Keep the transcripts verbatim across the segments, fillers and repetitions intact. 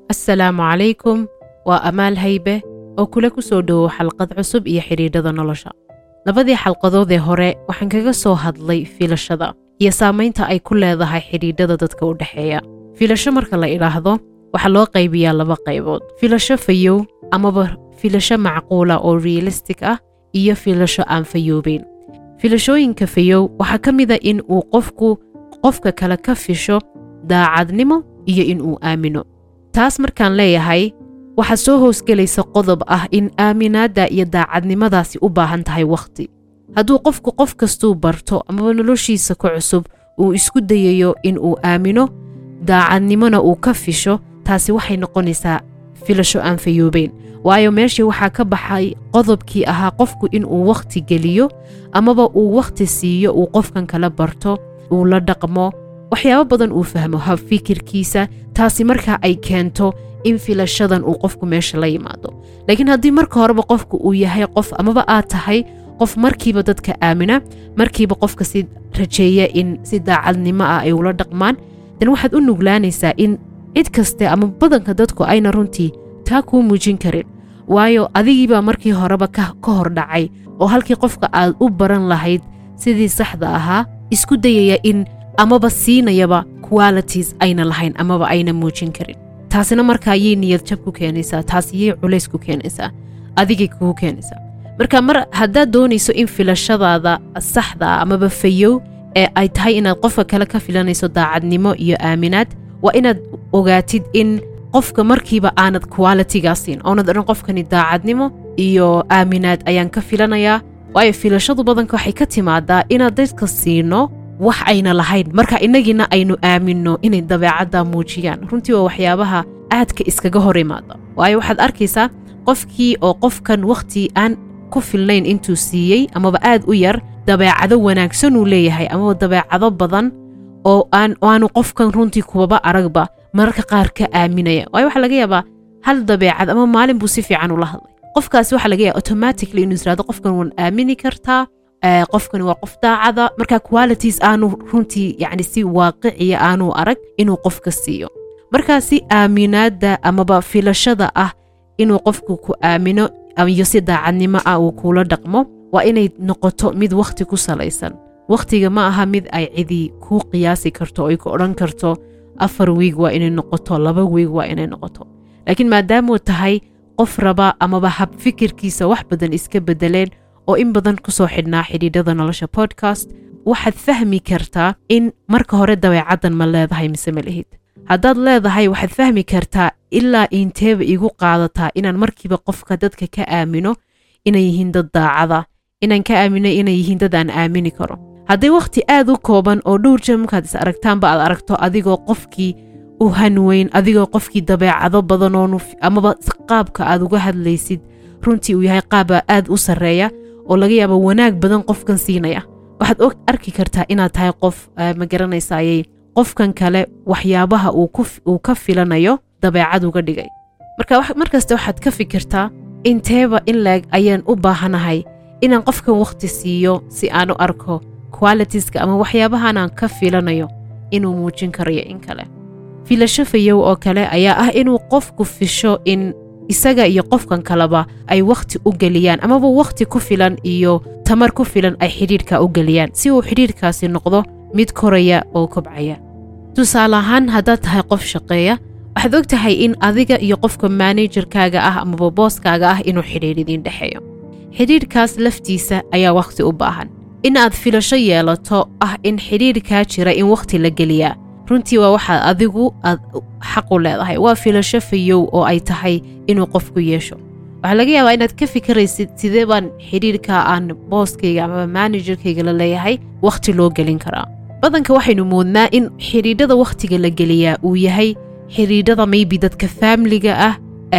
السلام عليكم وأمال هيبة oo kula ku soo dhawo xalqad cusub iyo xiriirada nolosha. Labadii xalqadood ee hore waxaan kaga soo hadlay filashada iyo saameynta ay ku leedahay xiriirada dadka u dhaxeeya. Filasho marka la ilaahdo waxa loo qaybiyaa laba qaybood. Filasho fayow amaba filasho macquula oo realistic ah iyo filasho aan fayoobin. Filashooyinka fayow waxa kamid ah in uu qofku qofka kale ka fisho daacadnimo iyo in uu aamino. taas markaan leeyahay waxa soo hoosgelaysa qodob ah in aaminaada iyo daacadnimadaasi u baahan tahay waqti. Hadduu qofku qof kastuu barto ama noloshiisa ku cusub uu isku dayayo in uu aamino daacadnimona uu ka fisho, taasi waxay noqonaysaa filasho aan fayoobeen. waayo meeshii waxaa ka baxay qodobkii ahaa qofku in uu waqti geliyo amaba uu waqti siiyo uu qofkan kala barto, uu la dhaqmo, waxyaabo badan uu fahmo hab fikirkiisa, taasi markaa ay keento in filashadan uu qofku meesha la yimaado. laakiin haddii marka horeba qofku uu yahay qof amaba aad tahay qof markiiba dadka aamina, markiiba qofka si rajeeya in si daacadnimo ah ay ula dhaqmaan, dan waxaad u nuglaanaysaa in cid kaste ama badanka dadku ayna runtii taa kuu muujin karin. waayo adigiibaa markii horeba ka hor dhacay oo halkii qofka aad u baran lahayd sidii saxda ahaa isku dayaya in amaba siinayaba qualities ayna lahayn amaba ayna muujin karin. taasina markaa ayay niyad jab ku keenaysaa, taas ayay culays ku keenaysaa, adigay kugu keenaysaa. marka mar haddaad doonayso in filashadaada saxda amaba fayow ee ay tahay inaad qofka kale ka filanayso daacadnimo iyo aaminaad, waa inaad ogaatid in qofka markiiba aanad qualitygaasiin oonad odhan qofkani daacadnimo iyo aaminaad ayaan ka filanayaa. waayo filashadu badanka waxay ka timaadaa inaad dadka siino wax ayna lahayn, marka inagina aynu aaminno inay dabeecadda muujiyaan. runtii waa waxyaabaha aadka iskaga hor imaada. waayo waxaad arkaysaa qofkii oo qofkan waqti aan ku filnayn intuu siiyey amaba aad u yar dabeecado wanaagsan uu leeyahay amaba dabeecado badan oo aan aanu qofkan runtii kuwaba aragba mararka qaar ka aaminaya. waayo waxaa laga yaabaa hal dabeecad ama maalin buu si fiican ula hadlay, qofkaasi waxaa laga yaaba automatically inuu israado qofkan waan aamini kartaa, qofkani waa qof daacada, marka qualities aanu runtii yani si waaqiciya aanu arag inuu qofka siiyo. markaa si aaminaada amaba filashada ah inuu qofku ku aamino iyo si daacadnimo ah uu kula dhaqmo waa inay noqoto mid waqti ku salaysan. waqtiga ma aha mid ay cidi ku qiyaasi karto oo ay ku odhan karto afar wiig waa inay noqoto, laba wiig waa inay noqoto. laakiin maadaamuu tahay qof raba amaba hab fikirkiisa wax badan iska bedeleen oo in badan ku soo xidhnaa xidhiidhada nolosha podcast, waxaad fahmi kartaa in marka hore dabeecaddan ma leedahay mise ma lihid. haddaad leedahay waxaad fahmi kartaa ilaa inteeba igu qaadataa inaan markiiba qofka dadka ka aamino inay yihiin dad daacada, inaan ka aamino inay yihiin dad aan aamini karo. hadday waqti aad u kooban oo dhowr jeer markaad is aragtaanba aad aragto adigoo qofkii u hanweyn, adigoo qofkii dabeecado badan oo amaba qaabka aad uga hadlaysid runtii uu yahay qaaba aad u sarreeya oo laga yaabo wanaag badan qofkan siinaya, waxaad og arki kartaa inaad tahay qof ma garanaysayay qofkan kale waxyaabaha uu ka filanayo dabeecad uga dhigay. marka markasta waxaad ka fikirtaa inteeba in laeg ayaan u baahanahay inaan qofkan waqti siiyo si aan u arko qualitieska ama waxyaabahan aan ka filanayo inuu muujin karayo in kale. filasho fayow oo kale ayaa ah inuu qofku fisho in isaga iyo qofkan kaleba ay waqti u geliyaan amaba waqti ku filan iyo tamar ku filan ay xidhiidhka u geliyaan si uu xidhiidhkaasi noqdo mid koraya oo kobcaya. tusaale ahaan haddaad tahay qof shaqeeya, waxaad og tahay in adiga iyo qofka managerkaaga ah amaba booskaaga ah inuu xidhiidh idiin dhexeeyo. xidhiidhkaas laftiisa ayaa waqti u baahan. in aad filasho yeelato ah in xidhiidhkaa jira in waqti la geliyaa, runtii waa waxaad adigu aad xaq u leedahay. waa filasho fayow oo ay tahay inuu qofku yeesho. waxaa laga yaabaa inaad ka fikiraysid sidee baan xidhiidhka aan booskayga amaba managerkayga la leeyahay waqti loo gelin karaa. badanka waxaynu moodnaa in xidhiidhada waqtiga la geliyaa uu yahay xidhiidhada maybe dadka faamiliga ah,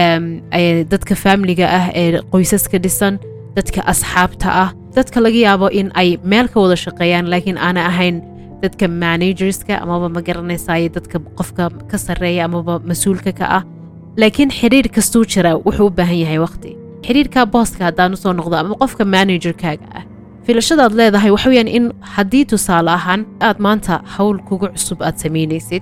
dadka faamiliga ah ee qoysaska dhisan, dadka asxaabta ah, dadka laga yaabo in ay meel ka wada shaqeeyaan laakiin aana ahayn dadka managerska amaba ma garanaysaay dadka qofka ka sarreeya amaba mas-uulka ka ah. laakiin xidhiidh kastuu jira wuxuu u baahan yahay waqti. xidhiidhka booska haddaan usoo noqdo ama qofka managerkaaga ah, filashadaad leedahay waxa weeyaan in haddii tusaale ahaan aad maanta hawl kugu cusub aad samaynaysid,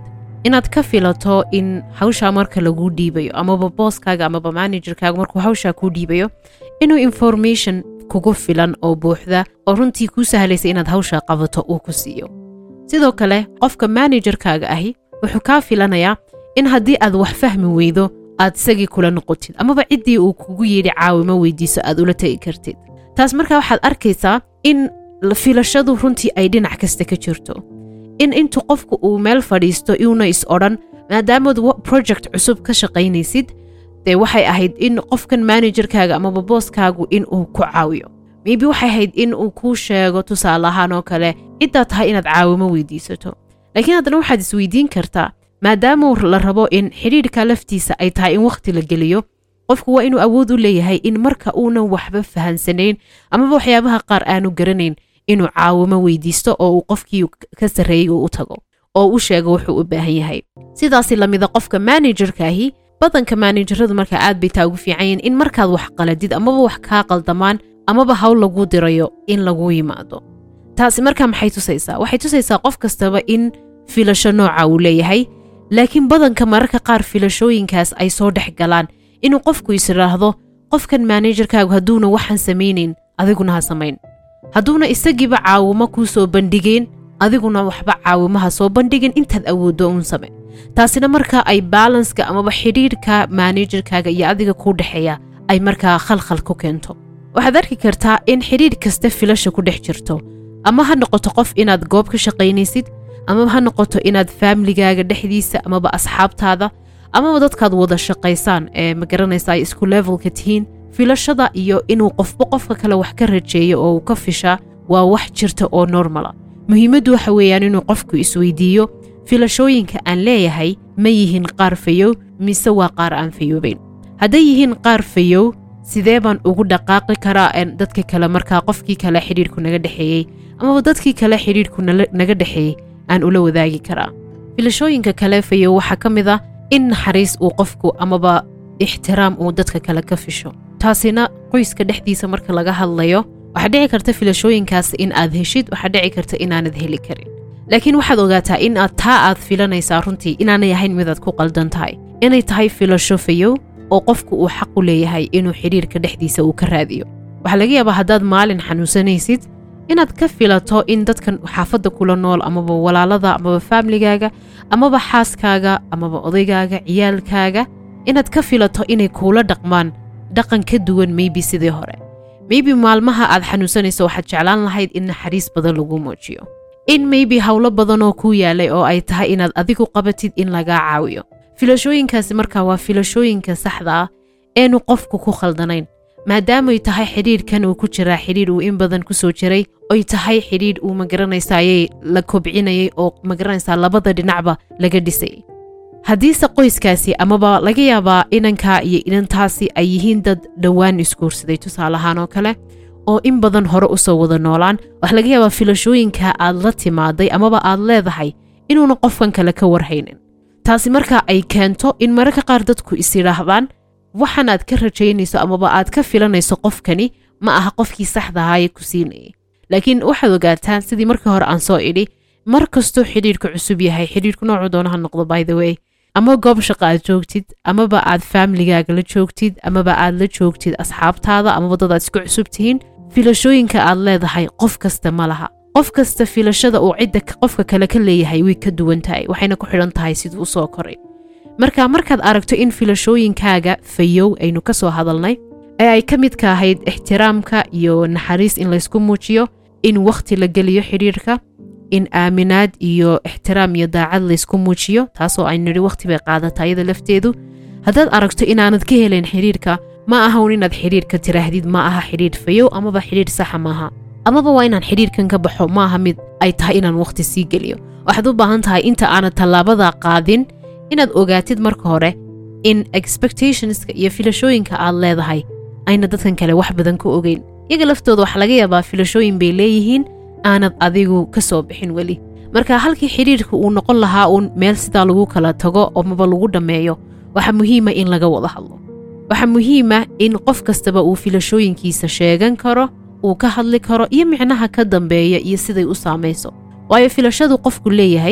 inaad ka filato in hawsha marka lagu dhiibayo amaba bosskaaga amaba managerkaaga markuu hawsha ku dhiibayo inuu information kugu filan oo buuxda oo runtii ku sahlaysa inaad hawsha qabato uu ku siiyo. sidoo kale qofka managerkaaga ahi wuxuu ka filanayaa in haddii aad wax fahmi weydo aad isagii kula noqotid amaba ciddii uu kugu yiri caawimo weydiiso aad ula tagi kartid. taas markaa waxaad arkaysaa in filashadu runtii ay dhinac kasta ka jirto, in intuu qofku uu meel fadhiisto iuna is odhan maadaamaad project cusub ka shaqaynaysid dee waxay ahayd in qofkan managerkaaga amaba booskaagu in uu ku caawiyo. maybe waxay ahayd in uu kuu sheego tusaale ahaan oo kale ciddaa tahay inaad caawimo weydiisato, laakiin haddana waxaad isweydiin kartaa maadaama la rabo in xidhiidhka laftiisa ay tahay in waqti la geliyo, qofku waa inuu awood u leeyahay in marka uunan waxba fahansanayn amaba waxyaabaha qaar aanu garanayn inuu caawimo weydiisto oo uu qofkii ka sarreeyey uu u tago oo u sheego wuxuu u baahan yahay. sidaasi lamida qofka managerkaahi badanka manageradu markaa aad bay taa ugu fiican yihiin in markaad wax qaladid amaba wax kaa qaldamaan amaba hawl lagu dirayo in lagu yimaado. taasi markaa maxay tusaysaa? waxay tusaysaa qof kastaba in filasho nooca uu leeyahay, laakiin badanka mararka qaar filashooyinkaas ay soo dhex galaan inuu qofku is yiraahdo qofkan managerkaagu hadduuna waxaan samaynayn adiguna ha samayn, hadduuna isagiiba caawimo kuu soo bandhigeen adiguna waxba caawimaha soo bandhigin, intaad awooddo uun same. taasina markaa ay balanska amaba xidhiidhka managerkaaga iyo adiga kuu dhexeeya ay markaa khalkhal ku keento. waxaad arki kartaa in xidhiidh kasta filasha ku dhex jirto, ama ha noqoto qof inaad goob ka shaqaynaysid, amaba ha noqoto inaad faamligaaga dhexdiisa amaba asxaabtaada amaba dadkaad wada shaqaysaan ee magaranaysa ay isku levelka tihiin. filashada iyo inuu qofba qofka kale wax ka rajeeyo oo uu ka fishaa waa wax jirta oo normala. muhiimaddu waxa weeyaan inuu qofku isweydiiyo filashooyinka aan leeyahay ma yihiin qaar fayow mise waa qaar aan fayoobayn. hadday yihiin qaar fayow sidee baan ugu dhaqaaqi karaa dadka kale markaa qofkii kale xidhiidhku naga dhexeeyey amaba dadkii kale xidhiidhku naga dhexeeyey aan ula wadaagi karaa. filashooyinka kale fayow waxaa ka mid ah in naxariis uu qofku amaba ixtiraam uu dadka kale ka fisho. taasina qoyska dhexdiisa marka laga hadlayo waxaa dhici karta filashooyinkaas in aad heshid, waxaa dhici karta inaanad heli karin, laakiin waxaad ogaataa in aad taa aad filanaysaa runtii inaanay ahayn midaad ku qaldan tahay, inay tahay filasho fayow oo qofku uu xaq u leeyahay inuu xidhiidhka dhexdiisa uu ka raadiyo. waxaa laga yaabaa haddaad maalin xanuunsanaysid inaad ka filato in dadkan xaafadda kula nool amaba walaalada amaba faamligaaga amaba xaaskaaga amaba odaygaaga ciyaalkaaga inaad ka filato inay kuula dhaqmaan dhaqan ka duwan maybe sidii hore. maybe maalmaha aad xanuunsanayso waxaad jeclaan lahayd in naxariis badan lagu muujiyo, in maybe hawlo badan oo kuu yaalay oo ay tahay inaad adigu qabatid in lagaa caawiyo. filashooyinkaasi markaa waa filashooyinka saxda ah eenu qofku ku khaldanayn, maadaamay tahay xidhiidhkan uu ku jiraa xidhiidh uu in badan ku soo jiray, oy tahay xidhiidh uu magaranaysaayay la kobcinayay oo magaranaysaa labada dhinacba laga dhisayay. haddiise qoyskaasi amaba laga yaabaa inankaa iyo inantaasi ay yihiin dad dhowaan isguursaday tusaale ahaan oo kale oo in badan hore u soo wada noolaan, wax laga yaabaa filashooyinka aad la timaaday amaba aad leedahay inuuna qofkan kale ka warhaynin. taasi markaa ay keento in mararka qaar dadku is yidhaahdaan waxan aad ka rajaynayso amaba aad ka filanayso qofkani ma aha qofkii saxda ahaayee ku siinayay. laakiin waxaad ogaataan sidii markii hore aan soo idhi, mar kastoo xidhiidhka cusub yahay, xidhiidhku noocu doona ha noqdo by the way, ama goob shaqo aad joogtid amaba aad faamligaaga la joogtid amaba aad la joogtid asxaabtaada amaba dad aad isku cusub tihiin, filashooyinka aad leedahay qof kasta ma laha. qof kasta filashada uu cidda qofka kale ka leeyahay way ka duwan tahay, waxayna ku xidhan tahay siduu u soo koray. marka markaad aragto in filashooyinkaaga fayow aynu ka soo hadalnay ee ay ka midka ahayd ixtiraamka iyo naxariis in laysku muujiyo, in waqti la geliyo xidhiidhka, in aaminaad iyo ixtiraam iyo daacad laysku muujiyo, taasoo aynu nidhi waqti bay qaadataa iyada lafteedu. haddaad aragto inaanad ka helayn xidhiidhka ma ahawn inaad xidhiidhka tiraahdid ma aha xidhiidh fayow amaba xidhiidh saxa maaha, amaba waa inaan xidhiidhkan ka baxo ma aha mid ay tahay inaan waqti sii geliyo. waxaad u baahan tahay inta aanad tallaabada qaadin inaad ogaatid marka hore in expectationska iyo filashooyinka aad leedahay ayna dadkan kale wax badan ku ogeyn. iyaga laftooda waxaa laga yaabaa filashooyin bay leeyihiin aanad adigu ka soo bixin weli. marka halkii xidhiidhka uu noqon lahaa uun meel sidaa lagu kala tago amaba lagu dhammeeyo, waxaa muhiima in laga wada hadlo. waxaa muhiima in qof kastaba uu filashooyinkiisa sheegan karo, uu ka hadli karo iyo micnaha ka dambeeya iyo siday u saamayso. waayo filashadu qofku leeyahay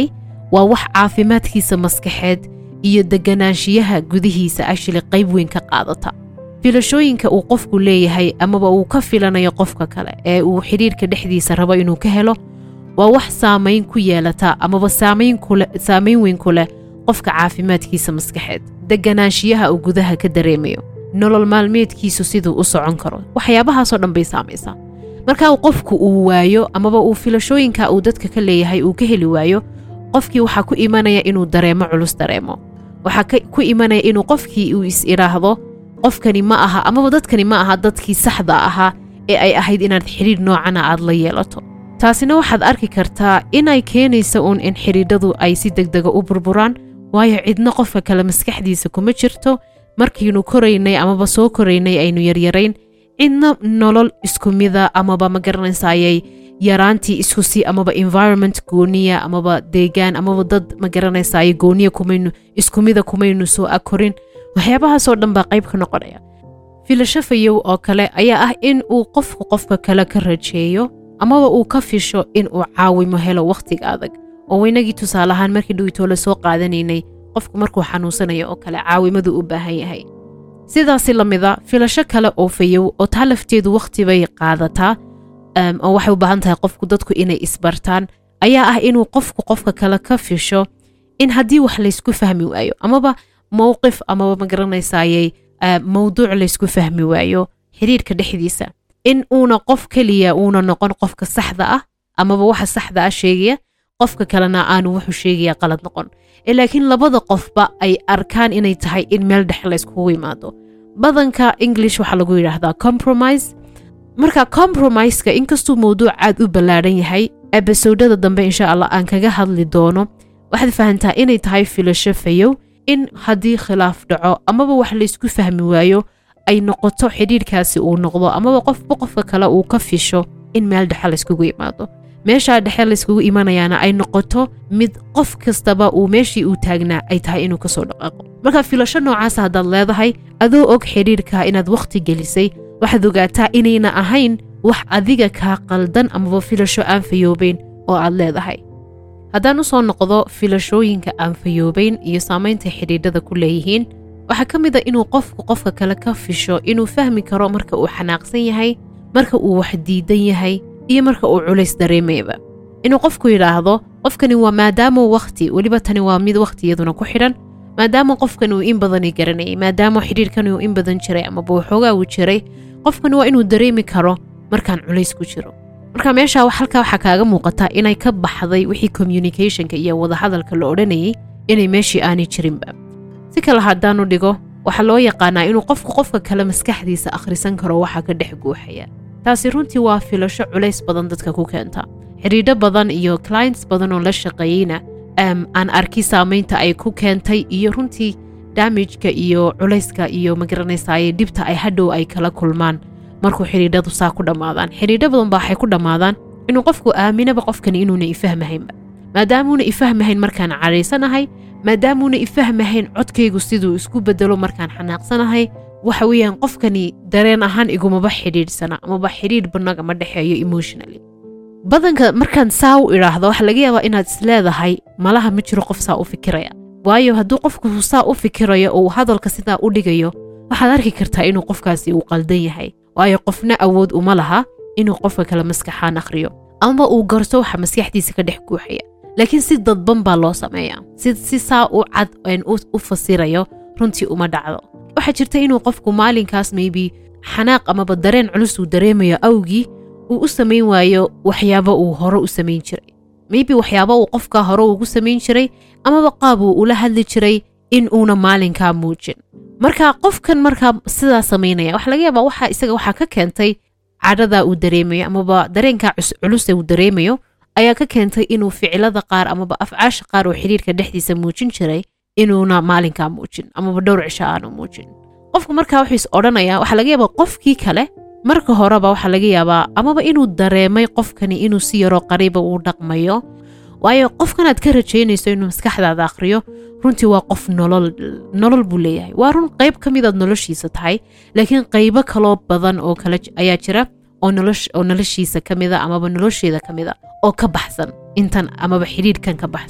waa wax caafimaadkiisa maskaxeed iyo deganaanshiyaha gudihiisa actually qayb weyn ka qaadata filashooyinka uu qofku leeyahay amaba uu ka filanayo qofka kale ee uu xiriirka dhexdiisa rabo inuu ka helo waa wax saameyn ku yeelata amaba saameyn kule saameyn weyn ku leh qofka caafimaadkiisa maskaxeed deganaanshiyaha uu gudaha ka dareemayo nolol maalmeedkiisu siduu u socon karo waxyaabahaasoo dhan bay saamaysaa marka uu qofku uu waayo amaba uu filashooyinka uu dadka ka leeyahay uu ka heli waayo qofkii waxaa ku imanaya inuu dareemo culus dareemo waxaa ku imanaya inuu qofkii uu is iraahdo qofkani ma aha amaba dadkani ma aha dadkii saxda ahaa ee ay ahayd inaad xiriir noocana aad la yeelato taasina waxaad arki kartaa inay keenayso uun in xiriidadu ay si degdega u burburaan waayo cidna qofka kale maskaxdiisa kuma jirto markiinu koraynay amaba soo koraynay aynu yaryarayn cidna nolol isku mida amaba ma garanaysayay yaraantii isku si amaba environment gooniya amaba deegaan amaba dad ma garanaysayay gooniya kumaynu isku mida kumaynu soo akorin waxyaabahaasoo dhan baa qayb ka noqonaya filasho fayow oo kale ayaa ah in uu qofku qofka kale ka rajeeyo amaba uu ka fisho in uu caawimo helo wakhtiga adag oo waynagii tusaalahaan markii dhowitoo la soo qaadanaynay qofku markuu xanuunsanayo oo kale caawimadu u baahan yahay sidaasi lamida filasho kale oo fayow oo taa lafteedu wakhti bay qaadataa oo waxay u baahan tahay qofku dadku inay isbartaan ayaa ah inuu qofku qofka kale ka fisho in haddii wax laysku fahmi waayo amaba mowqif amaba ma garanaysayay mawduuc laysku fahmi waayo xiriirka dhexdiisa in uuna qof keliya uuna noqon qofka saxda ah amaba waxa saxda ah sheegaya qofka kalena aanu wuxuu sheegaya qalad noqon laakiin labada qofba ay arkaan inay tahay in meel dhex layskugu imaado badanka English waxa lagu yiraahdaa compromise marka compromise-ka inkastuu mawduuc aad u ballaaran yahay episode-da dambe insha Allah aan kaga hadli doono waxaad fahantaa inay tahay filasho fayow in haddii khilaaf dhaco amaba wax laysku fahmi waayo ay noqoto xiriirkaasi uu noqdo amaba qofba qofka kale uu ka fisho in meel dhexe layskugu imaado meesha dhexe layskugu imanayaana ay noqoto mid qof kastaba uu meeshii uu taagnaa ay tahay inuu kasoo dhaqaaqo marka filasho noocaas haddaad leedahay adoo og xiriirka inaad wakhti gelisay waxaad ogaataa inayna ahayn wax adiga kaa qaldan amaba filasho aan fayoobayn oo aad leedahay haddaan u soo noqdo filashooyinka aan fayoobayn iyo saamaynta xidhiidhada ku leeyihiin waxaa ka mid a inuu qofku qofka kale ka fisho inuu fahmi karo marka uu xanaaqsan yahay marka uu wax diidan yahay iyo marka uu culays dareemayba inuu qofku yidhaahdo qofkani waa maadaama wakhti weliba tani waa mid wakhtiyaduna ku xidhan maadaama qofkan uu in badani garanayay maadaama xidhiirkan uu in badan jiray amaba waxoogaa uu jiray qofkan waa inuu dareemi karo markaan culays ku jiro marka meesha halkaa waxaa kaaga muuqata inay ka baxday wixii communicationka iyo wadahadalka la odhanayay inay meeshii aanay jirinba si kale haddaanu dhigo waxaa loo yaqaanaa inuu qofku qofka kale maskaxdiisa akhrisan karo waxa ka dhex guuxaya taasi runtii waa filasho culays badan dadka ku keenta xiriidho badan iyo clients badan oo la shaqeeyeyna aan arki saamaynta ay ku keentay iyo runtii damageka iyo culayska iyo magaranaysaay dhibta ay hadhow ay kala kulmaan markuu xiriidhadu saa ku dhammaadaan xiriidho badan baa waxay ku dhammaadaan inuu qofku aaminaba qofkani inuuna ifahmahaynba maadaamuuna ifahmahayn markaan cadhaysanahay maadaamuuna ifahmahayn codkaygu siduu isku bedelo markaan xanaaqsanahay waxa weeyaan qofkani dareen ahaan igumaba xidhiidhsana amaba xidhiidh banaga ma dhexeeyo emotionally badanka markaan saa u idhaahdo waxa laga yaabaa inaad isleedahay malaha ma jiro qof saa u fikiraya waayo hadduu qofku saa u fikirayo oo hadalka sidaa u dhigayo waxaad arki kartaa inuu qofkaasi uu qaldan yahay waayo qofna awood uma laha inuu qofka kale maskaxaan akhriyo ama uu garto waxa maskaxdiisa ka dhex guuxaya laakiin si dadban baa loo sameeyaa si si saa u cad u fasirayo runtii uma dhacdo waxaa jirta inuu qofku maalinkaas maybe xanaaq amaba dareen culus uu dareemayo awgii uu u samayn waayo waxyaabo uu hore u samayn jiray maybe waxyaabo uu qofka hore ugu samayn jiray amaba qaab uu ula hadli jiray in uuna maalinkaa muujin marka qofkan markaa sidaa samaynaya waxa laga yaabaa waxa isaga waxaa ka keentay cadhada uu dareemayo amaba dareenka culus uu dareemayo ayaa ka keentay inuu ficilada qaar amaba afcaasha qaar oo xiriirka dhexdiisa muujin jiray inuuna maalinkaa muujin amaba dhowr cisho aanu muujin qofku markaa wuxuu is odhanayaa waxa laga yaabaa qofkii kale marka horeba waxa laga yaabaa amaba inuu dareemay qofkani inuu si yaro qariiba uu dhaqmayo waayo qofkanaad ka rajaynayso inuu maskaxdaada akhriyo runtii waa qof nolol nolol buu leeyahay waa run qayb ka mid aad noloshiisa tahay laakiin qaybo kaloo badan oo kale ayaa jira oo nolosh oo noloshiisa ka mid ah amaba nolosheeda ka mid ah oo ka baxsan intan amaba xiriirkan ka baxsan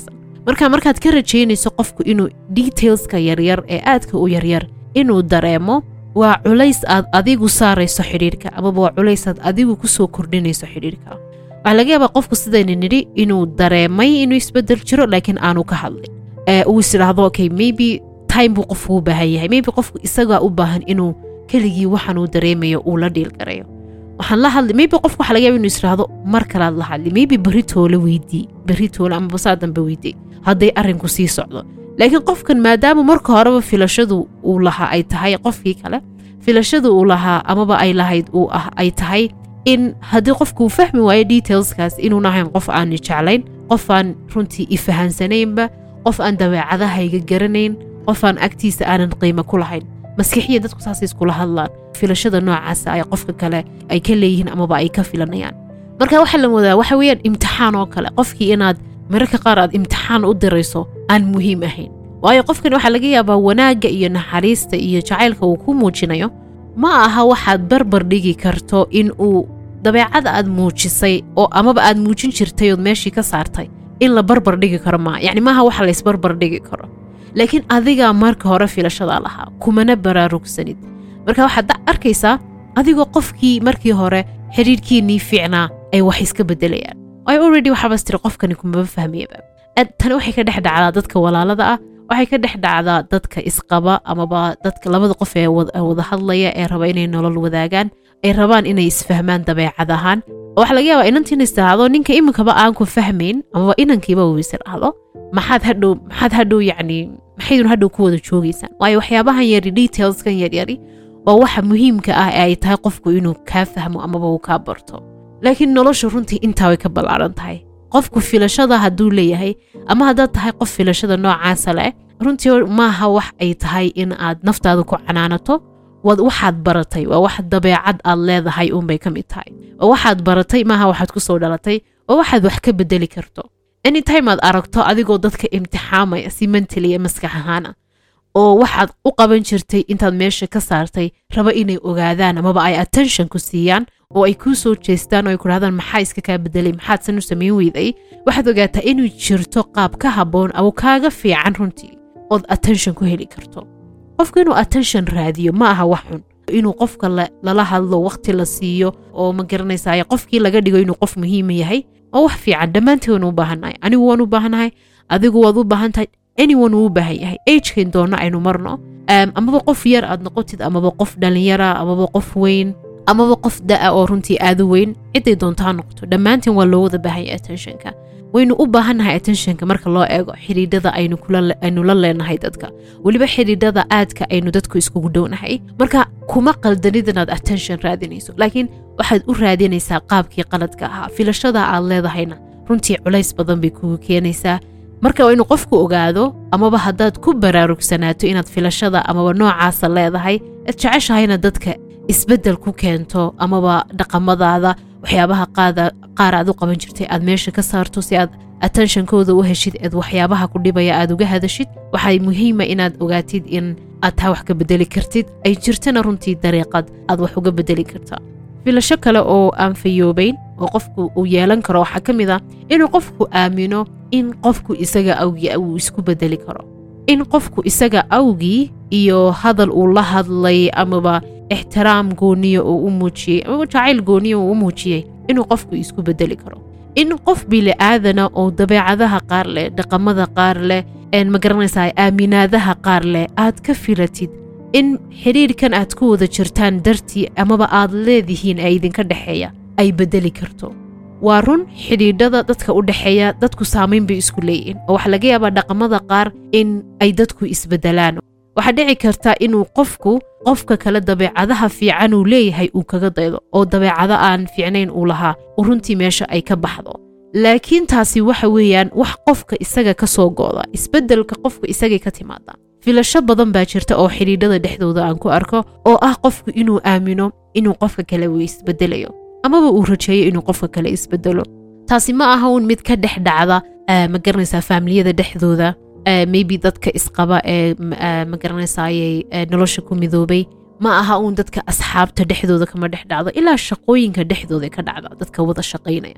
marka markaad ka rajaynayso qofku inuu detailska yaryar ee aadka u yaryar inuu dareemo waa culays aad adigu saarayso xiriirka ama waa culays aad adigu ku soo kordhinayso xiriirka waxa laga yaabaa qofku sidayna nidhi inuu dareemay inuu isbedel jiro laakiin aanu ka hadlin ee uu isiraahdo okay maybe time buu qofku u baahan yahay maybe qofku isaga u baahan inuu keligii waxaan uu dareemayo uu la dhiil garayo waxaan la hadli maybe qofku waxa laga yaabaa inuu isiraahdo mar kale la hadli maybe beritoole weydii beritoole ama basaadan ba weydii hadday arrinku sii socdo laakiin qofkan maadaama marka horeba filashadu uu lahaa ay tahay qofkii kale filashadu uu lahaa amaba ay lahayd uu ah ay tahay in haddii qofku uu fahmi waayo detailskaas inuu nahayn qof aan jeclayn qof aan runtii ifahansanaynba qof aan dabeecadahayga garanayn qof aan agtiisa aanan qiimo ku lahayn maskixiya dadku saas iskula hadlaan filashada noocaas ay qofka kale ay ka leeyihiin amaba ay ka filanayaan marka waxa la wadaa waxa weeyaan imtixaan oo kale qofkii inaad mararka qaar aad imtixaan u dirayso aan muhiim ahayn waayo qofkan waxa laga yaabaa wanaaga iyo naxariista iyo jacaylka uu ku muujinayo ma aha waxaad barbar dhigi karto in uu dabeecada aad muujisay oo amaba aad muujin jirtay oo meeshii ka saartay in la barbar dhigi karo ma yani maaha waxa la isbarbar dhigi karo laakiin adiga marka hore filashada lahaa kumana baraarugsanid marka waxaad arkaysaa adigoo qofkii markii hore xiriirkiinii fiicnaa ay wax iska bedelayaan ay already waxa bastiri qofkani kuma fahmayaba tan waxay ka dhex dhacdaa dadka walaalada ah waxay ka dhex dhacdaa dadka isqaba amaba dadka labada qof ee wada hadlaya ee raba inay nolol wadaagaan ay rabaan inay isfahmaan dabeecad ahaan waxa laga yaabaa inantiin istiraahdo ninka iminkaba aan ku fahmayn amaba inankiiba uu istiraahdo maxaad hadhow maxaad hadhow yacni maxaydun hadhow ku wada joogaysaan waayo waxyaabahan yari detailskan yaryari waa waxa muhiimka ah ee ay tahay qofku inuu kaa fahmo amaba uu kaa barto laakiin nolosha runtii intaa way ka ballaaran tahay qofku filashada hadduu leeyahay ama haddaad tahay qof filashada noocaasa leh runtii maaha wax ay tahay in aad naftaada ku canaanato waad waxaad baratay waa wax dabeecad aad leedahay uunbay ka mid tahay oo waxaad baratay maaha waxaad ku soo dhalatay oo waxaad wax ka bedeli karto anytime aad aragto adigoo dadka imtixaamaya si mentally iyo maskax ahaana oo waxaad u qaban jirtay intaad meesha ka saartay raba inay ogaadaan amaba ay attention ku siiyaan oo ay kuu soo jeestaan oo ay ku rahdaan maxaa iska kaa bedelay maxaad san u samayn weyday waxaad ogaataa inuu jirto qaab ka habboon ama kaaga fiican runtii ood attention ku heli karto qofku inuu attention raadiyo ma aha wax xun inuu qofka lala hadlo waqti la siiyo oo ma garanaysaa qofkii laga dhigo inuu qof muhiim yahay oo wax fiican dhammaanteen waan u baahanahay anigu waan u baahanahay adigu waad u baahan tahay anyone wuu u baahan yahay agekayn doona aynu marno amaba qof yar aad noqotid amaba qof dhalinyara amaba qof weyn amaba qof da'a oo runtii aad u weyn ciday doontaa noqoto dhammaanteen waa loo wada baahan yahay attentionka waynu u baahannahay attentionka marka loo eego xiriidada aynu kula aynu la leenahay dadka waliba xiriidada aadka aynu dadku iskugu dhownahay marka kuma qaldanid inaad attention raadinayso laakiin waxaad u raadinaysaa qaabkii qaladka ahaa filashada aad leedahayna runtii culays badan bay kugu keenaysaa marka waa inuu qofku ogaado amaba haddaad ku baraarugsanaato inaad filashada amaba noocaasa leedahay aad jeceshahayna dadka isbeddel ku keento amaba dhaqamadaada waxyaabaha qaar aad u qaban jirtay aad meesha ka saarto si aad attentionkooda u heshid eed waxyaabaha ku dhibaya aad uga hadashid waxay muhiima inaad ogaatid in aad taa wax ka bedeli kartid ay jirtana runtii dariiqad aad wax uga bedeli kartaa filasho kale oo aan fayoobayn oo qofku uu yeelan karo waxaa ka mid ah inuu qofku aamino in qofku isaga awgii uu isku bedeli karo in qofku isaga awgii iyo hadal uu la hadlay amaba ixtiraam gooniyo uu u muujiyey amaba jacayl gooniyo uu u muujiyey inuu qofku isku bedeli karo in qof bili-aadana oo dabeecadaha qaar leh dhaqamada qaar leh een ma garanaysaa aaminaadaha qaar leh aad ka filatid in xiriirkan aad ku wada jirtaan dartii amaba aad leedihiin ee idinka dhexeeya ay bedeli karto waa run xidhiidhada dadka u dhexeeya dadku saamayn bay isku leeyihiin oo waxa laga yaabaa dhaqamada qaar in ay dadku isbedelaan waxaa dhici karta inuu qofku qofka kale dabeecadaha fiican uu leeyahay uu kaga daydo oo dabeecado aan fiicnayn uu lahaa oo runtii meesha ay ka baxdo laakiin taasi waxa weeyaan wax qofka isaga ka soo gooda isbedelka qofka isagay ka timaada filasho badan baa jirta oo xidhiidhada dhexdooda aan ku arko oo ah qofku inuu aamino inuu qofka kale uu isbedelayo amaba uu rajeeyo inuu qofka kale isbedelo taasi ma aha uun mid ka dhex dhacda ma garanaysaa faamiliyada dhexdooda maybe dadka isqaba ee ma garanaysaaye nolosha ku midoobay ma aha uun dadka asxaabta dhexdooda kama dhex dhacdo ilaa shaqooyinka dhexdooda ka dhacda dadka wada shaqaynaya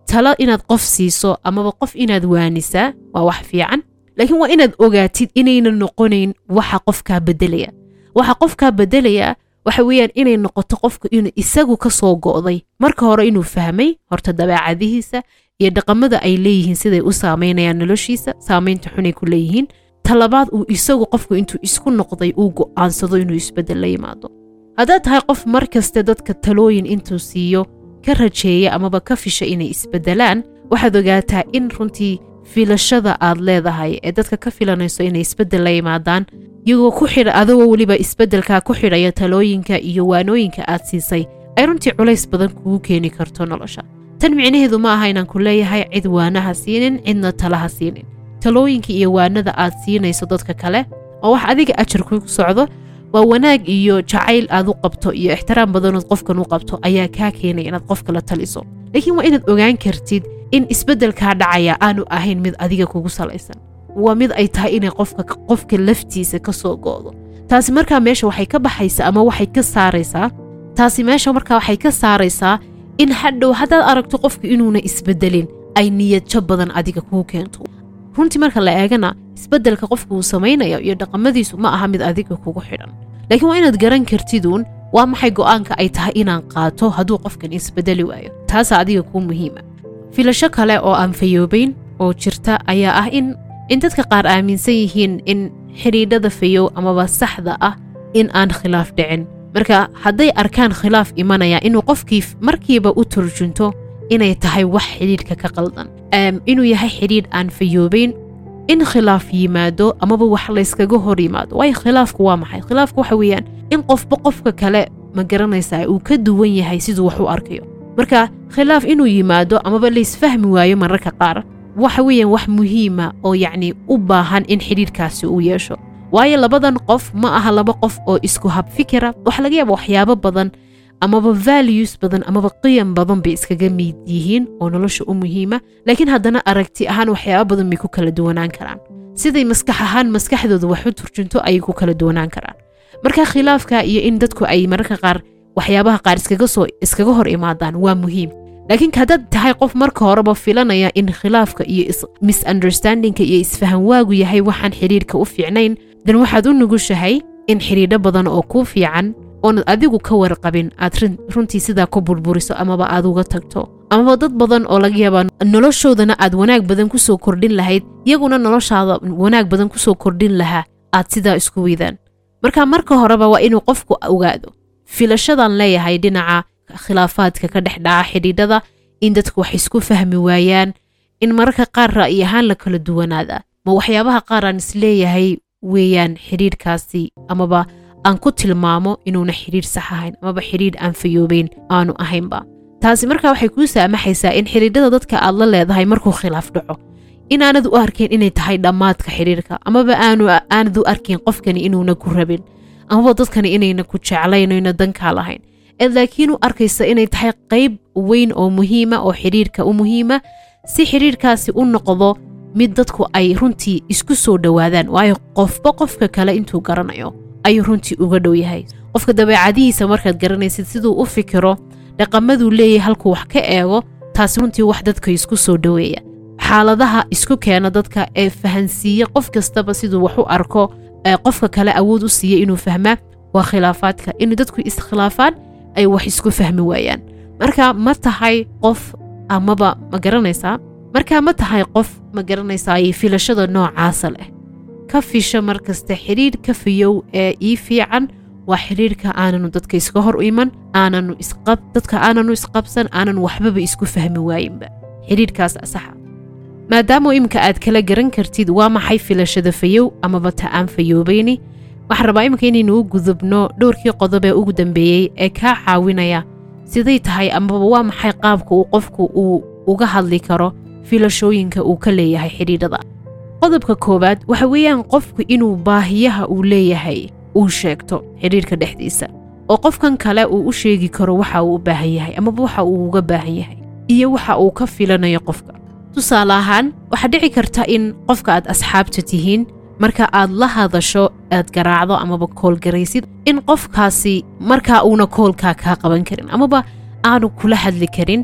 talo inaad qof siiso amaba qof inaad waanisaa waa wax fiican laakiin waa inaad ogaatid inayna noqonayn waxa qofka bedelaya waxa qofka bedelaya waxa weeyaan inay noqoto qofku inuu isagu ka soo go'day marka hore inuu fahmay horta dabeecadihiisa iyo dhaqamada ay leeyihiin siday u saameynayaan noloshiisa saameynta xun ay ku leeyihiin talabaad uu isagu qofku intuu isku noqday uu go'aansado inuu isbedel la yimaado haddaad tahay qof markasta dadka talooyin intuu siiyo ka rajeeya amaba ka fisha inay isbedelaan waxaad ogaataa in runtii filashada aad leedahay ee dadka ka filanayso inay isbedel la yimaadaan iyagoo ku xidha adagoo weliba isbedelkaa ku xidhaya talooyinka iyo waanooyinka aad siisay ay runtii culays badan kugu keeni karto nolosha tan micnaheedu ma aha inaan ku leeyahay cid waanaha siinin cidna talaha siinin talooyinka iyo waanada aad siinayso dadka kale oo wax adiga ajar kugu socdo waa wanaag iyo jacayl aad u qabto iyo ixtiraam badanood qofkan u qabto ayaa kaa keenaya inaad qof kala taliso laakiin waa inaad ogaan kartid in isbedelkaa dhacaya aanu ahayn mid adiga kugu salaysan waa mid ay tahay inay qofka qofka laftiisa ka soo go'do taasi markaa meesha waxay ka baxaysaa ama waxay ka saaraysaa taasi meesha markaa waxay ka saaraysaa in hadhow haddaad aragto qofka inuuna isbedelin ay niyad jab badan adiga kugu keento runtii marka la eegana isbedelka qofku uu samaynayo iyo dhaqamadiisu ma aha mid adiga kugu xidhan laakiin waa inaad garan kartiduun waa maxay go'aanka ay tahay inaan qaato hadduu qofkan isbedeli waayo taasaa adiga kuu muhiima filasho kale oo aan fayoobayn oo jirta ayaa ah in in dadka qaar aaminsan yihiin in xidhiidhada fayow amaba saxda ah in aan khilaaf dhicin marka hadday arkaan khilaaf imanaya inuu qofkii markiiba u turjunto inay tahay wax xidhiidhka ka qaldan inuu yahay xidhiidh aan fayoobayn in khilaaf yimaado amaba wax layskaga hor yimaado waayo khilaafku waa maxay khilaafku waxa weeyaan in qofba qofka kale ma garanaysaa uu ka duwan yahay siduu wax u arkayo marka khilaaf inuu yimaado amaba laysfahmi waayo mararka qaar waxa weeyaan wax muhiima oo yacni u baahan in xidhiidhkaasi uu yeesho waayo labadan qof ma aha laba qof oo isku hab fikira waxa laga yaaba waxyaabo badan amaba values badan amaba qiyam badan bay iskaga mid yihiin oo nolosha u muhiima laakiin haddana aragti ahaan waxyaabo badan bay ku kala duwanaan karaan siday maskax ahaan maskaxdooda wax u turjunto ayay ku kala duwanaan karaan marka khilaafka iyo in dadku ay mararka qaar waxyaabaha qaar iskaga soo iskaga hor imaadaan waa muhiim laakiin haddaad tahay qof marka horeba filanaya in khilaafka iyo misunderstandingka iyo isfahan waagu yahay waxaan xidhiidhka u fiicnayn dan waxaad u nugushahay in xidhiidho badan oo kuu fiican oonad adigu ka warqabin aad runtii sidaa ku burburiso amaba aad uga tagto amaba dad badan oo laga yaabaa noloshoodana aad wanaag badan ku soo kordhin lahayd iyaguna noloshaada wanaag badan ku soo kordhin lahaa aad sidaa isku weydaan marka marka horeba waa inuu qofku ogaado filashadan leeyahay dhinaca khilaafaadka ka dhex dhaca xidhiidhada in dadku wax isku fahmi waayaan in mararka qaar ra'yi ahaan la kala duwanaada ma waxyaabaha qaar aan isleeyahay weeyaan xidhiidhkaasi amaba aan ku tilmaamo inuuna xidhiidh sax ahayn amaba xidhiidh aan fayoobayn aanu ahaynba taasi markaa waxay kuu saamaxaysaa in xidhiidhada dadka aad la leedahay markuu khilaaf dhaco inaanad u arkayn inay tahay dhammaadka xidhiidhka amaba aanu aanad u arkayn qofkani inuuna ku rabin amaba dadkani inayna ku jeclayn oyna dankaa lahayn ee laakiin u arkaysa inay tahay qayb weyn oo muhiima oo xidhiidhka u muhiima si xidhiidhkaasi u noqdo mid dadku ay runtii isku soo dhowaadaan waayo qofba qofka kale intuu garanayo ayuu runtii uga dhow yahay qofka dabeecadihiisa markaad garanaysid siduu u fikiro dhaqamaduu leeyahay halkuu wax ka eego taasi runtii wax dadka isku soo dhoweeya xaaladaha isku keena dadka ee fahansiiya qof kastaba siduu wax u arko qofka kale awood u siiya inuu fahmaa waa khilaafaadka in dadku iskhilaafaan ay wax isku fahmi waayaan marka ma tahay qof amaba ma garanaysaa marka ma tahay qof ma garanaysaa ay filashada noocaasa leh ka fisha markasta xidhiidh ka fiyow ee ii fiican waa xidhiidhka aananu dadka iska hor iman aananu isqab dadka aananu isqabsan aananu waxbaba isku fahmi waayinba xidhiidhkaas asaxa maadaama imika aad kala garan kartid waa maxay filashada fayow amaba ta aan fayoobayni waxaan rabaa imika inaynu u gudubno dhowrkii qodob ee ugu dambeeyey ee kaa caawinaya siday tahay amaba waa maxay qaabka uu qofku uu uga hadli karo filashooyinka uu ka leeyahay xidhiidhada qodobka koowaad waxa weeyaan qofku inuu baahiyaha uu leeyahay uu sheegto xidhiidhka dhexdiisa oo qofkan kale uu u sheegi karo waxa uu u baahan yahay amaba waxa uu uga baahan yahay iyo waxa uu ka filanayo qofka tusaale ahaan waxaa dhici karta in qofka aad asxaabta tihiin marka aad la hadasho aad garaacdo amaba koolgaraysid in qofkaasi markaa uuna koolkaa kaa qaban karin amaba aanu kula hadli karin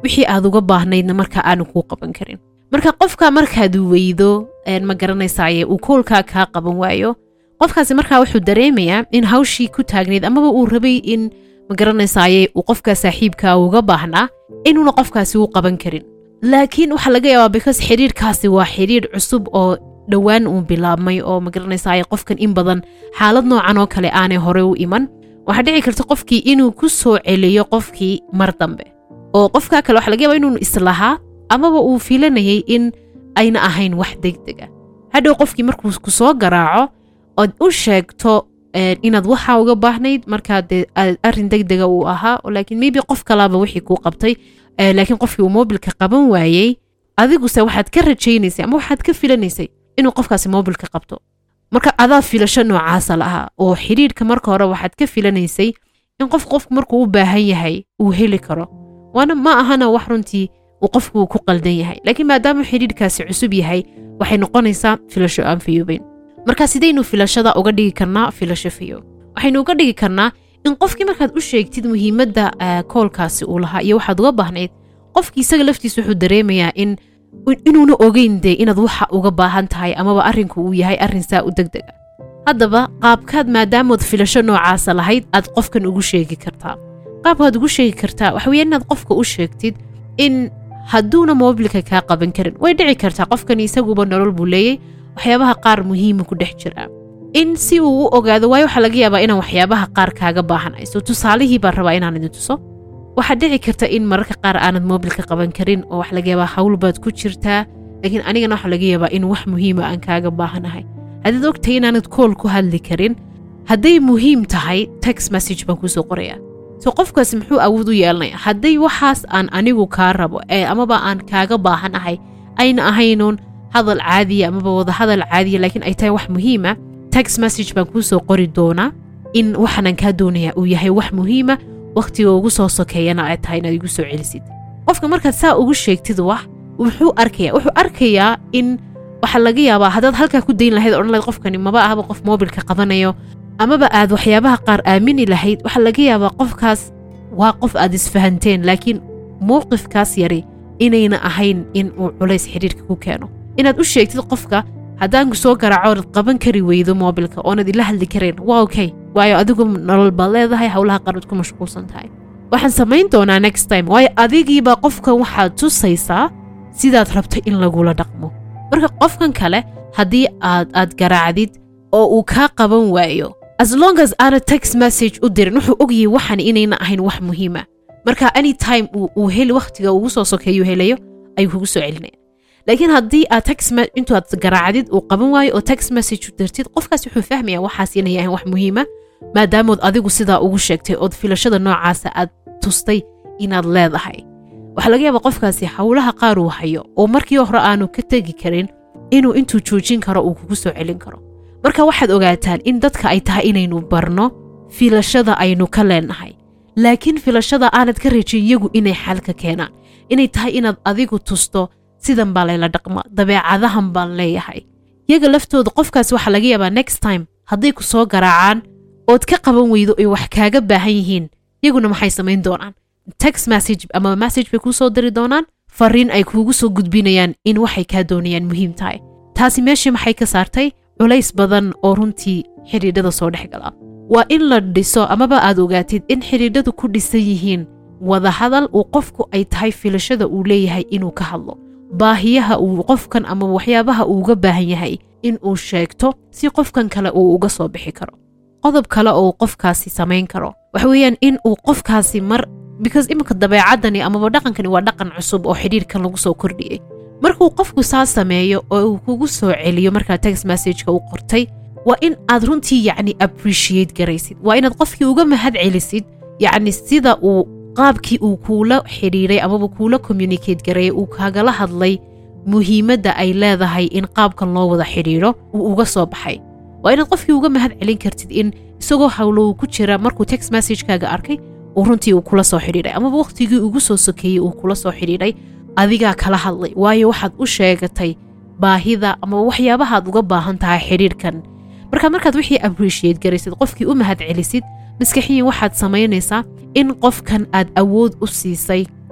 wixii aad uga baahnaydna marka aanu kuu qaban karin marka qofka markaad weydo ma garanaysaa uu koolka ka qaban waayo qofkaasi marka wuxuu dareemayaa in hawshii ku taagneed amaba uu rabay in ma garanaysaa uu qofka saaxiibka uga baahnaa inuu qofkaasi uu qaban karin laakiin waxa laga yaabaa because xiriirkaasi waa xiriir cusub oo dhawaan uu bilaabmay oo ma garanaysaa qofkan in badan xaalad noocan oo kale aanay hore u iman waxa dhici karta qofkii inuu ku soo celiyo qofkii mar dambe oo qofka kale waxa laga yaabaa inuu islahaa amaba uu filanayay in ayna ahayn wax degdeg ah hadhow qofkii markuu ku soo garaaco oo u sheegto inaad waxa uga baahnayd marka arin degdega uu ahaa laakiin maybe qof kalaba wixii ku qabtay laakiin qofkii uu mobilka qaban waayay adigu se waxaad ka rajaynaysay ama waxaad ka filanaysay inuu qofkaasi mobilka qabto marka adaa filasho noocaas lahaa oo xiriirka marka hore waxaad ka filanaysay in qof qofku markuu u baahan yahay uu heli karo waana ma ahana wax runtii uu qofku ku qaldan yahay laakiin maadaama xiriirkaasi cusub yahay waxay noqonaysaa filasho aan fiyoobayn marka sidaynu filashada uga dhigi karnaa filasho fiyo waxaynu uga dhigi karnaa in qofkii markaad u sheegtid muhiimadda koolkaasi uu lahaa iyo waxaad uga baahnayd qofkii isaga laftiisa wuxuu dareemayaa in inuuna ogeyn dee inaad waxa uga baahan tahay amaba arrinku uu yahay arrin saa u degdega haddaba qaabkaad maadaamood filasho noocaasa lahayd aad qofkan ugu sheegi kartaa qaabkaad ugu sheegi kartaa waxa weeye inaad qofka u sheegtid in hadduuna mobilka kaa qaban karin way dhici kartaa qofkan isaguba nolol buu leeyay waxyaabaha qaar muhiima ku dhex jira in si uu u ogaado waayo waxa laga yaabaa inaan waxyaabaha qaar kaaga baahanayso tusaalihii baan rabaa inaan idin tuso waxaa dhici karta in mararka qaar aanad mobilka qaban karin oo wax laga yaabaa hawl baad ku jirtaa laakiin anigana waxa laga yaabaa in wax muhiima aan kaaga baahanahay haddaad ogtahay inaanad kool ku hadli karin hadday muhiim tahay text message baan kusoo qorayaa so qofkaasi muxuu awood u yeelanaya hadday waxaas aan anigu kaa rabo ee amaba aan kaaga baahanahay ayna ahaynuun hadal caadiya amaba wada hadal caadiya laakiin ay tahay wax muhiima text message baan kusoo qori doonaa in waxaanan kaa doonaya uu yahay wax muhiima waqtiga ugu soo sokeeyana ay tahay inaad igu soo celisid qofka markaad saa ugu sheegtid wax wuxuu arkayaa wuxuu arkayaa in waxa laga yaabaa haddaad halkaa ku dayn lahayd odhan lahayd qofkani maba ahaba qof mobilka qabanayo amaba aad waxyaabaha qaar aamini lahayd waxa laga yaabaa qofkaas waa qof aad isfahanteen laakiin mowqifkaas yari inayna ahayn in uu culays xiriirka ku keeno inaad u sheegtid qofka haddaan soo garaaco oonad qaban kari weydo mobilka oonad ila hadli karayn waa okay waayo adigu nolol baad leedahay howlaha qaarad ku mashquulsan tahay waxaan samayn doonaa next time waayo adigiibaa qofkan waxaad tusaysaa sidaad rabto in lagula dhaqmo marka qofkan kale haddii aad aad garaacdid oo uu kaa qaban waayo as long as aana text message u dirin wuxuu ogyahay waxan inayna ahayn wax muhiima marka anytime uu heli waqtiga ugu soo sokeeyo helayo ayuu kugu soo celinaya laakiin haddii aad text intuu aad garaacdid uu qaban waayo oo text message u dirtid qofkaas wuxuu fahmayaa waxaas inay ahayn wax muhiima maadaamood adigu sidaa ugu sheegtay ood filashada noocaasa aad tustay inaad leedahay waxa laga yaabaa qofkaasi howlaha qaar uu hayo oo markii hore aanu ka tegi karin inuu intuu joojin karo uu kugu soo celin karo marka waxaad ogaataan in dadka ay tahay inaynu barno filashada aynu ka leenahay laakiin filashada aanad ka rajin iyagu inay xalka keenaan inay tahay inaad adigu tusto sidan baa layla dhaqma dabeecadahan baan leeyahay iyaga laftooda qofkaas waxa laga yaabaa next time hadday ku soo garaacaan ood ka qaban weydo ay wax kaaga baahan yihiin iyaguna maxay samayn doonaan text message ama message bay kuu soo diri doonaan fariin ay kuugu soo gudbinayaan in waxay kaa doonayaan muhiim tahay taasi meeshii maxay ka saartay culays badan oo runtii xidhiidhada soo dhex gala waa in la dhiso amaba aad ogaatid in xidhiidhadu ku dhisan yihiin wada hadal uu qofku ay tahay filashada uu leeyahay inuu ka hadlo baahiyaha uu qofkan ama waxyaabaha uu uga baahan yahay in uu sheegto si qofkan kale uu uga soo bixi karo qodob kale oo qofkaasi samayn karo waxa weeyaan in uu qofkaasi mar because iminka dabeecadani amaba dhaqankani waa dhaqan cusub oo xidhiirkan lagu soo kordhiyey markuu qofku saa sameeyo oo uu kugu soo celiyo markaa text message-ka uu qortay waa in aad runtii yacni appreciate garaysid waa inaad qofkii uga mahad celisid yacni sida uu qaabkii uu kuula xidhiiray amaba kuula communicate gareeyay uu kaagala hadlay muhiimadda ay leedahay in qaabkan loo wada xidhiidho uu uga soo baxay waa inaad qofkii uga mahad celin kartid in isagoo hawlow ku jira markuu text message-kaaga arkay uu runtii uu kula soo xidhiidhay amaba waqtigii ugu soo sokeeyey uu kula soo xidhiidhay adigaa kala hadlay waayo waxaad u sheegatay baahida ama waxyaabahaad uga baahan tahay xidhiidhkan marka markaad wixii appreciate garaysid qofkii u mahad celisid maskaxiyan waxaad samaynaysaa in qofkan aad awood u siisay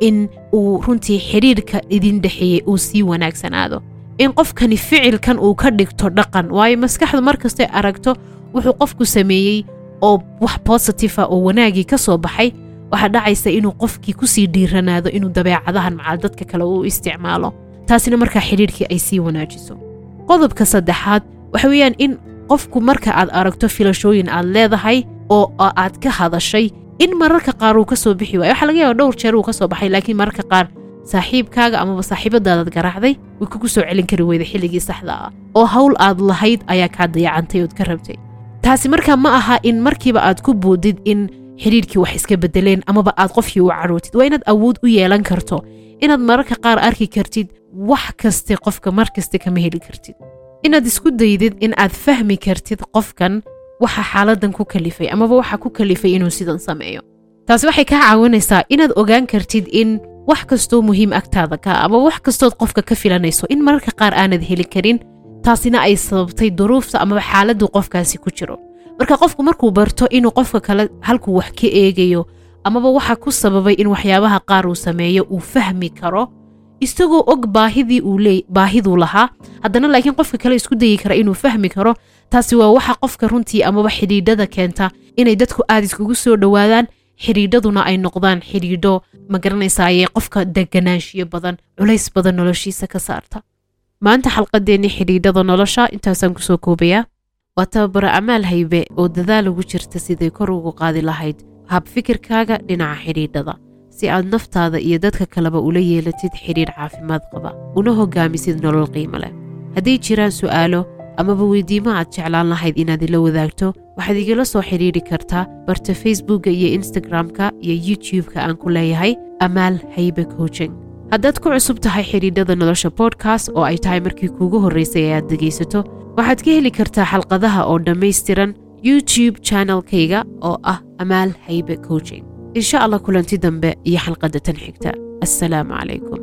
in uu runtii xiriirka idin dhaxeeyay uu sii wanaagsanaado in qofkani ficilkan uu ka dhigto dhaqan waayo maskaxdu markasta aragto wuxuu qofku sameeyey oo wax positive ah oo wanaagii ka soo baxay waxa dhacaysa inuu qofkii ku sii dhiiranaado inuu dabeecadahan macal dadka kale uu isticmaalo taasina markaa xiriirkii ay sii wanaajiso qodobka saddexaad waxa weeyaan in qofku marka aad aragto filashooyin aad leedahay oo aad ka hadashay in mararka qaar uu ka soo bixi waayo waxa laga yaabaa dhowr jeer uu ka soo baxay laakiin mararka qaar saaxiibkaaga ama saaxiibadaada garaacday way kugu soo celin kari weyday xilligii saxda ah oo hawl aad lahayd ayaa ka dayacantay oo ka rabtay taasi markaa ma aha in markiiba aad ku boodid in xiriirkii wax iska bedeleen amaba aad qofkii u carootid waa inaad awood u yeelan karto inaad mararka qaar arki kartid wax kaste qofka markaste kama heli kartid inaad isku daydid in aad fahmi kartid qofkan waxa xaaladan ku kalifay amaba waxa ku kalifay inuu sidan sameeyo taasi waxay ka caawinaysaa inaad ogaan kartid in wax kastoo muhiim agtaada ka ama wax kastood qofka ka filanayso in mararka qaar aanad heli karin taasina ay sababtay duruufta amaba xaaladdu qofkaasi ku jiro marka qofku markuu barto inuu qofka kale halkuu wax ka eegayo amaba waxa ku sababay in waxyaabaha qaar uu sameeyo uu fahmi karo isagoo og baahidii uu leey baahiduu lahaa haddana laakiin qofka kale isku dayi kara inuu fahmi karo taasi waa waxa qofka runtii amaba xidhiidhada keenta inay dadku aad iskugu soo dhowaadaan xidhiidhaduna ay noqdaan xidhiidho ma garanaysaaye qofka deganaanshiyo badan culays badan noloshiisa ka saarta maanta xalqadeennii xidhiidhada nolosha intaasaan kusoo koobayaa waa tababaro Amaal Haybe oo dadaal ugu jirta sidii kor ugu qaadi lahayd hab fikirkaaga dhinaca xidhiidhada si aad naftaada iyo dadka kaleba ula yeelatid xiriir caafimaad qaba una hogaamisid nolol qiimo leh haddii jiraan su'aalo amaba weydiimo aad jeclaan lahayd inaad ila wadaagto waxaad igala soo xiriiri kartaa barta Facebookga iyo Instagramka iyo YouTube-ka aan ku leeyahay Amaal Haybe Coaching haddaad ku cusub tahay xidhiidhada nolosha podcast oo ay tahay markii kuugu horreysay ee aad dhegaysato waxaad ka heli kartaa xalqadaha oo dhammaystiran YouTube channelkayga oo ah Amaal Haybe Coaching إن شاء الله كلنتي دنبه يحلقة تنحكتا السلام عليكم